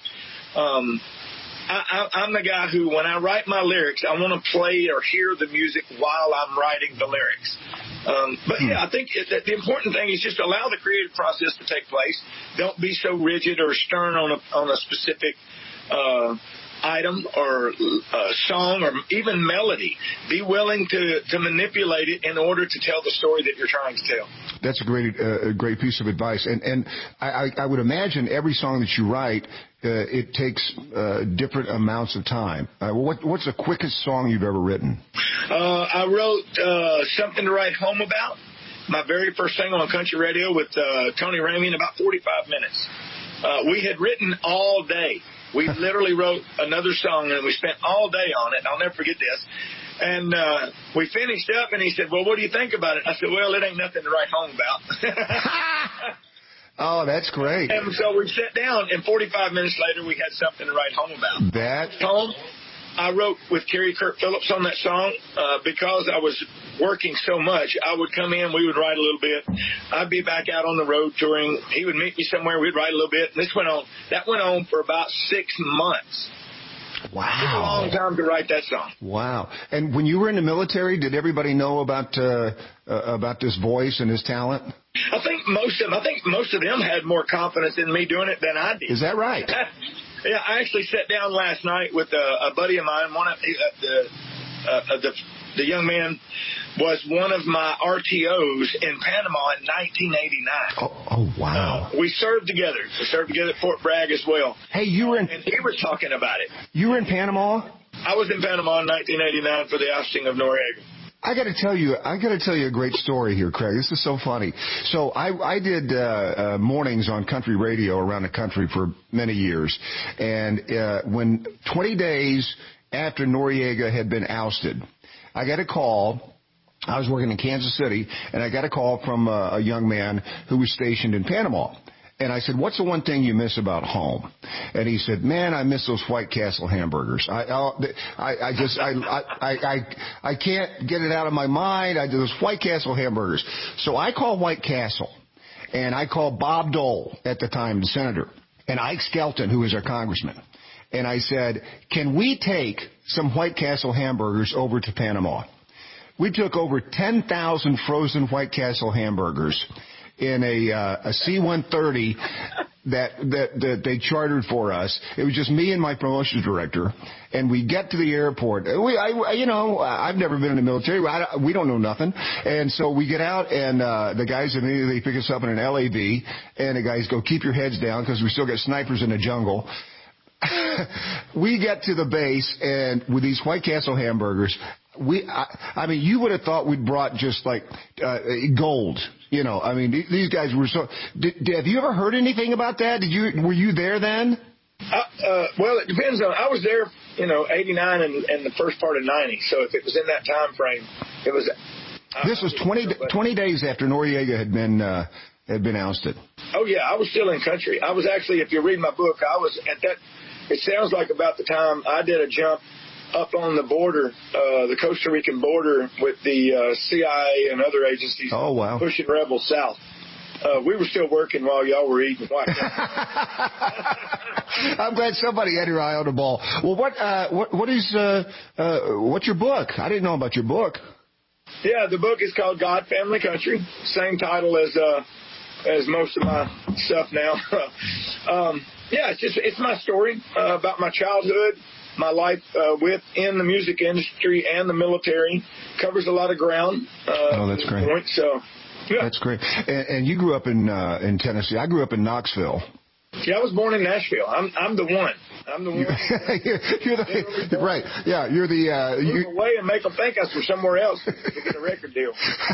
I'm the guy who, when I write my lyrics, I want to play or hear the music while I'm writing the lyrics. But yeah, I think that the important thing is just allow the creative process to take place. Don't be so rigid or stern on a specific item or song or even melody. Be willing to manipulate it in order to tell the story that you're trying to tell. That's a great piece of advice. And I would imagine every song that you write, it takes different amounts of time. What's the quickest song you've ever written? I wrote Something to Write Home About, my very first single on country radio with Tony Ramey, in about 45 minutes. We had written all day. We literally wrote another song, and we spent all day on it. I'll never forget this. And we finished up, and he said, well, what do you think about it? I said, well, it ain't nothing to write home about. Oh, that's great. And so we sat down, and 45 minutes later, we had something to write home about. That home, I wrote with Kerry Kurt Phillips on that song because I was working so much. I would come in, we would write a little bit. I'd be back out on the road touring. He would meet me somewhere. We'd write a little bit. And that went on for about 6 months. Wow. It was a long time to write that song. Wow. And when you were in the military, did everybody know about this voice and his talent? I think most of them had more confidence in me doing it than I did. Is that right? Yeah, I actually sat down last night with a buddy of mine. The young man was one of my RTOs in Panama in 1989. Oh wow. We served together. We served together at Fort Bragg as well. Hey, and he was talking about it. You were in Panama? I was in Panama in 1989 for the ousting of Noriega. I got to tell you a great story here, Craig. This is so funny. So I did mornings on country radio around the country for many years, and when 20 days after Noriega had been ousted, I got a call. I was working in Kansas City, and I got a call from a young man who was stationed in Panama. And I said, what's the one thing you miss about home? And he said, man, I miss those White Castle hamburgers. I can't get it out of my mind. Those White Castle hamburgers. So I called White Castle, and I called Bob Dole at the time, the senator, and Ike Skelton, who was our congressman. And I said, can we take some White Castle hamburgers over to Panama? We took over 10,000 frozen White Castle hamburgers in a C-130 that they chartered for us. It was just me and my promotions director, and we get to the airport. I've never been in the military. We don't know nothing. And so we get out, and the guys immediately pick us up in an LAV, and the guys go, keep your heads down, because we still got snipers in the jungle. We get to the base, and with these White Castle hamburgers, I mean, you would have thought we'd brought just like gold. You know, I mean, these guys were so. Have you ever heard anything about that? Were you there then? Well, it depends on. I was there, 89 and the first part of 90. So if it was in that time frame, it was. This was 20 days after Noriega had been ousted. Oh yeah, I was still in country. I was actually, if you read my book, I was at that. It sounds like about the time I did a jump up on the border, the Costa Rican border with the CIA and other agencies. Oh wow! Pushing rebels south. We were still working while y'all were eating white. I'm glad somebody had your eye on the ball. Well, what's your book? I didn't know about your book. Yeah, the book is called God, Family, Country. Same title as most of my stuff now. Yeah, it's my story about my childhood, my life within the music industry and the military. Covers a lot of ground. That's great. Point, so. Yeah. That's great. And you grew up in Tennessee. I grew up in Knoxville. Yeah, I was born in Nashville. I'm the one. I'm the one. You're right. Yeah, you're the. Move away and make them think us from somewhere else to get a record deal.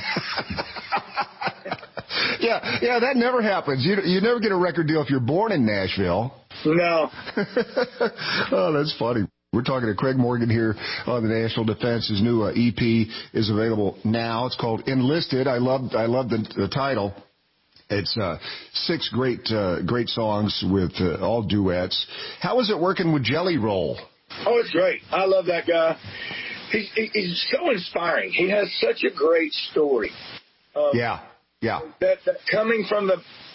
Yeah, that never happens. You never get a record deal if you're born in Nashville. No. Oh, that's funny. We're talking to Craig Morgan here on the National Defense. His new EP is available now. It's called Enlisted. I love the title. It's 6 great songs with all duets. How is it working with Jelly Roll? Oh, it's great. I love that guy. He's so inspiring. He has such a great story. Yeah. That coming from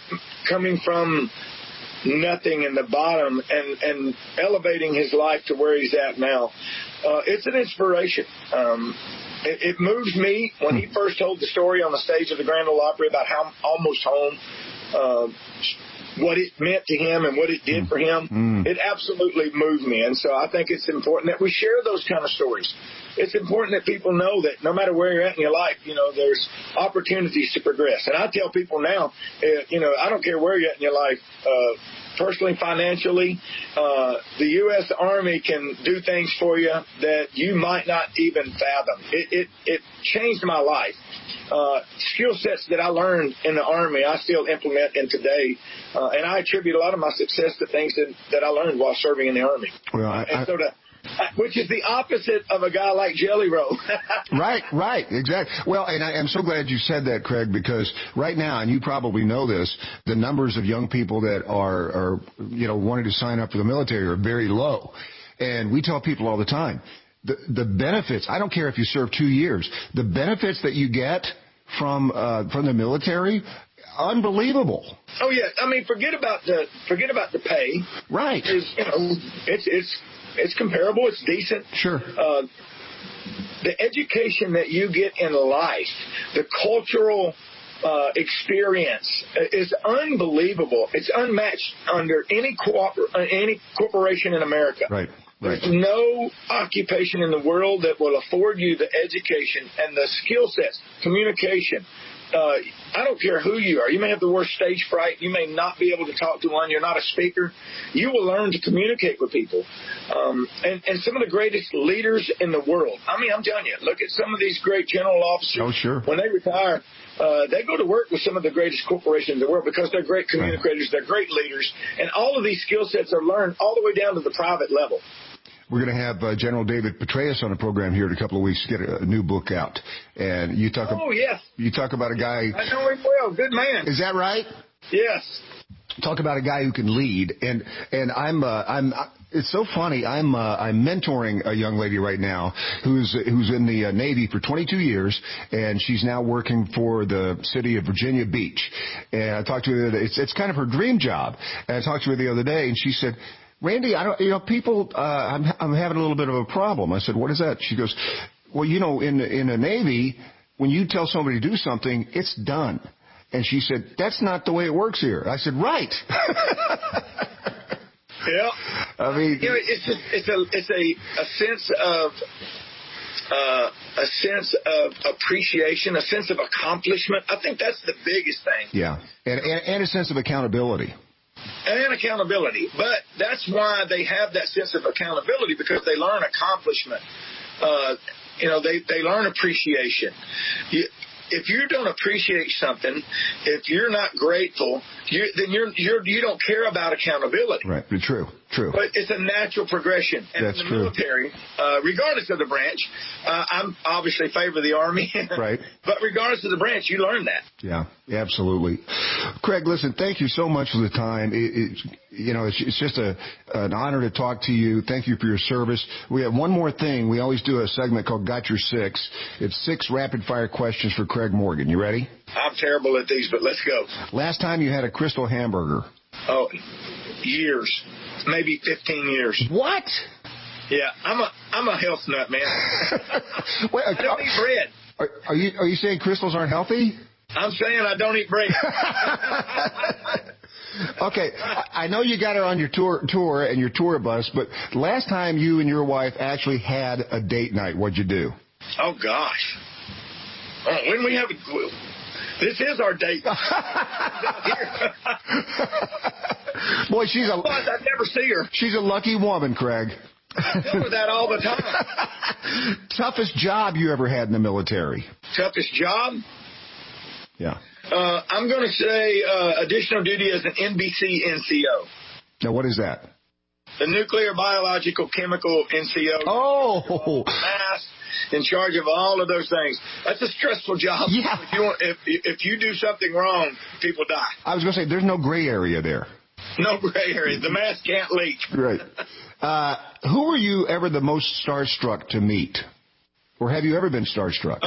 nothing in the bottom and elevating his life to where he's at now. It's an inspiration. It moves me when he first told the story on the stage of the Grand Ole Opry about how almost home, what it meant to him and what it did for him. It absolutely moved me. And so I think it's important that we share those kind of stories. It's important that people know that no matter where you're at in your life, there's opportunities to progress. And I tell people now, I don't care where you're at in your life, personally, financially, the U.S. Army can do things for you that you might not even fathom. It changed my life. Skill sets that I learned in the Army, I still implement in today. And I attribute a lot of my success to things that I learned while serving in the Army. Well, which is the opposite of a guy like Jelly Roll. Right, exactly. Well, and I am so glad you said that, Craig, because right now, and you probably know this, the numbers of young people that are wanting to sign up for the military are very low. And we tell people all the time, the benefits, I don't care if you serve 2 years, the benefits that you get from the military, unbelievable. Oh yeah, I mean, forget about the pay. Right. It's comparable. It's decent. Sure. The education that you get in life, the cultural experience is unbelievable. It's unmatched under any corporation in America. Right. There's no occupation in the world that will afford you the education and the skill sets, communication. I don't care who you are. You may have the worst stage fright. You may not be able to talk to one. You're not a speaker. You will learn to communicate with people. And some of the greatest leaders in the world. I mean, I'm telling you, look at some of these great general officers. Oh, sure. When they retire, they go to work with some of the greatest corporations in the world because they're great communicators. They're great leaders. And all of these skill sets are learned all the way down to the private level. We're going to have General David Petraeus on the program here in a couple of weeks to get a new book out. And you talk yes. You talk about a guy. I know him well. Good man. Is that right? Yes. Talk about a guy who can lead. And it's so funny. I'm mentoring a young lady right now who's in the Navy for 22 years, and she's now working for the city of Virginia Beach. And I talked to her. It's kind of her dream job. And I talked to her the other day, and she said, Randy, people, I'm having a little bit of a problem. I said, what is that? She goes, well, in a Navy, when you tell somebody to do something, it's done. And she said, that's not the way it works here. I said, right. Yeah. I mean, it's a sense of appreciation, a sense of accomplishment. I think that's the biggest thing. Yeah. And a sense of accountability. And accountability. But that's why they have that sense of accountability, because they learn accomplishment. they learn appreciation. If you don't appreciate something, if you're not grateful, then you don't care about accountability. Right. True. But it's a natural progression. And That's in the true. military, regardless of the branch, I'm obviously favor the Army. Right. But regardless of the branch, you learn that. Yeah, absolutely. Craig, listen, thank you so much for the time. It's just an honor to talk to you. Thank you for your service. We have one more thing. We always do a segment called Got Your Six. It's 6 rapid-fire questions for Craig Morgan. You ready? I'm terrible at these, but let's go. Last time you had a Crystal hamburger? Oh, years. Maybe 15 years. What? Yeah, I'm a health nut, man. Wait, I don't eat bread. Are you saying crystals aren't healthy? I'm saying I don't eat bread. Okay, I know you got her on your tour and your tour bus, but last time you and your wife actually had a date night, what'd you do? Oh gosh. When we have this is our date. Boy, I'd never see her. She's a lucky woman, Craig. I tell her that all the time. Toughest job you ever had in the military? Toughest job? Yeah. I'm going to say additional duty as an NBC NCO. Now, what is that? The nuclear, biological, chemical NCO. Oh! Mass, in charge of all of those things. That's a stressful job. Yeah. If you do something wrong, people die. I was going to say, there's no gray area there. No gray area. The mask can't leak. Right. Who were you ever the most starstruck to meet? Or have you ever been starstruck?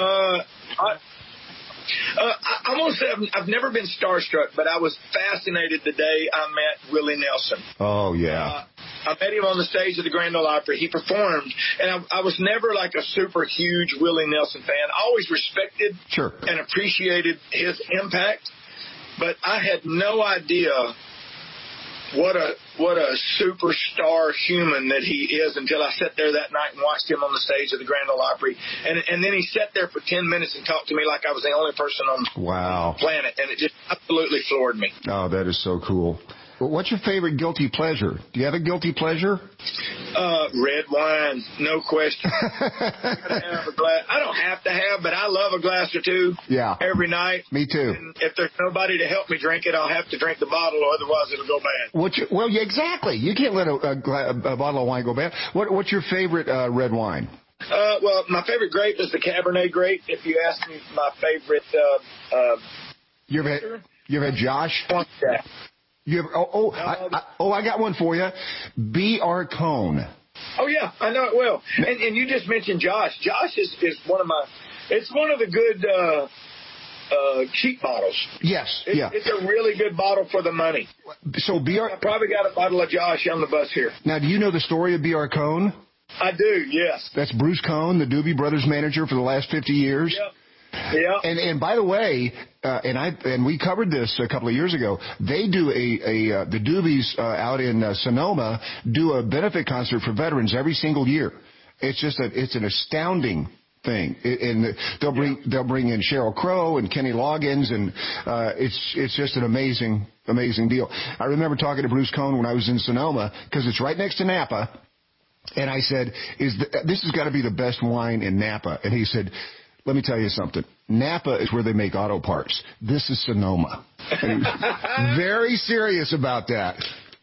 I won't say I've never been starstruck, but I was fascinated the day I met Willie Nelson. Oh, yeah. I met him on the stage of the Grand Ole Opry. He performed, and I was never like a super huge Willie Nelson fan. I always respected and appreciated his impact, but I had no idea what a superstar human that he is until I sat there that night and watched him on the stage of the Grand Ole Opry. And then he sat there for 10 minutes and talked to me like I was the only person on the planet, and it just absolutely floored me. Oh, that is so cool. Well, what's your favorite guilty pleasure? Do you have a guilty pleasure? Red wine, no question. I don't have to have, but I love a glass or two every night. Me too. And if there's nobody to help me drink it, I'll have to drink the bottle, or otherwise it'll go bad. Exactly. You can't let a bottle of wine go bad. What's your favorite red wine? Well, my favorite grape is the Cabernet grape. If you ask me my favorite... You ever had Josh? Yeah. I got one for you. B.R. Cone. Oh, yeah, I know it well. And you just mentioned Josh. Josh is one of the good cheap bottles. Yes, It's a really good bottle for the money. So I probably got a bottle of Josh on the bus here. Now, do you know the story of B.R. Cone? I do, yes. That's Bruce Cone, the Doobie Brothers manager for the last 50 years. Yep. Yeah. And by the way, and we covered this a couple of years ago. They do the Doobies out in Sonoma do a benefit concert for veterans every single year. It's an astounding thing, and they'll bring in Sheryl Crow and Kenny Loggins, and it's just an amazing deal. I remember talking to Bruce Cone when I was in Sonoma because it's right next to Napa, and I said, "This has got to be the best wine in Napa," and he said, "Let me tell you something. Napa is where they make auto parts. This is Sonoma." And he was very serious about that.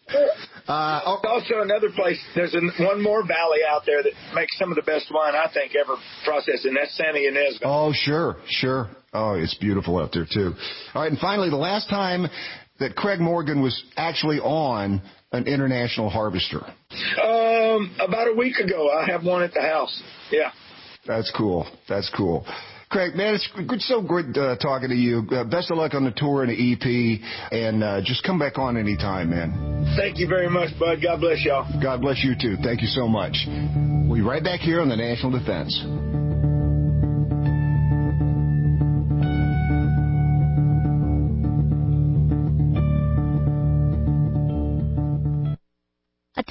Also another place, there's one more valley out there that makes some of the best wine I think ever processed, and that's Santa Ynez. Oh, sure. Oh, it's beautiful out there, too. All right, and finally, the last time that Craig Morgan was actually on an International Harvester? About a week ago. I have one at the house. Yeah. That's cool. Craig, man, it's so good talking to you. Best of luck on the tour and the EP, and just come back on anytime, man. Thank you very much, bud. God bless y'all. God bless you, too. Thank you so much. We'll be right back here on the National Defense.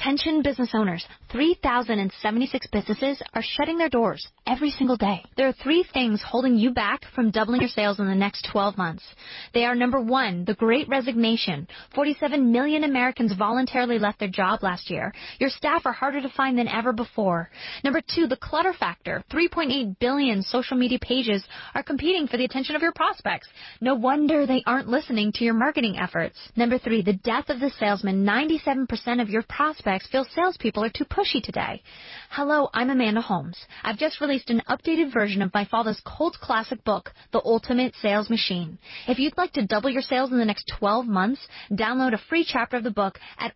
Attention business owners, 3,076 businesses are shutting their doors every single day. There are 3 things holding you back from doubling your sales in the next 12 months. They are number 1, the Great Resignation. 47 million Americans voluntarily left their job last year. Your staff are harder to find than ever before. Number 2, the clutter factor. 3.8 billion social media pages are competing for the attention of your prospects. No wonder they aren't listening to your marketing efforts. Number 3, the death of the salesman. 97% of your prospects feel salespeople are too pushy today. Hello, I'm Amanda Holmes. I've just released an updated version of my father's cult classic book, The Ultimate Sales Machine. If you'd like to double your sales in the next 12 months, download a free chapter of the book at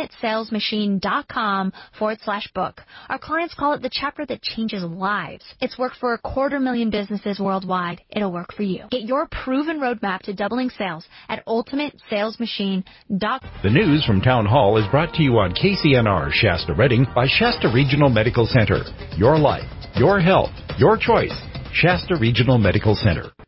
ultimatesalesmachine.com/book. Our clients call it the chapter that changes lives. It's worked for 250,000 businesses worldwide. It'll work for you. Get your proven roadmap to doubling sales at ultimatesalesmachine.com. The news from Town Hall is brought to you on KCNR Shasta Redding by Shasta Regional Medical Center. Your life, your health, your choice. Shasta Regional Medical Center.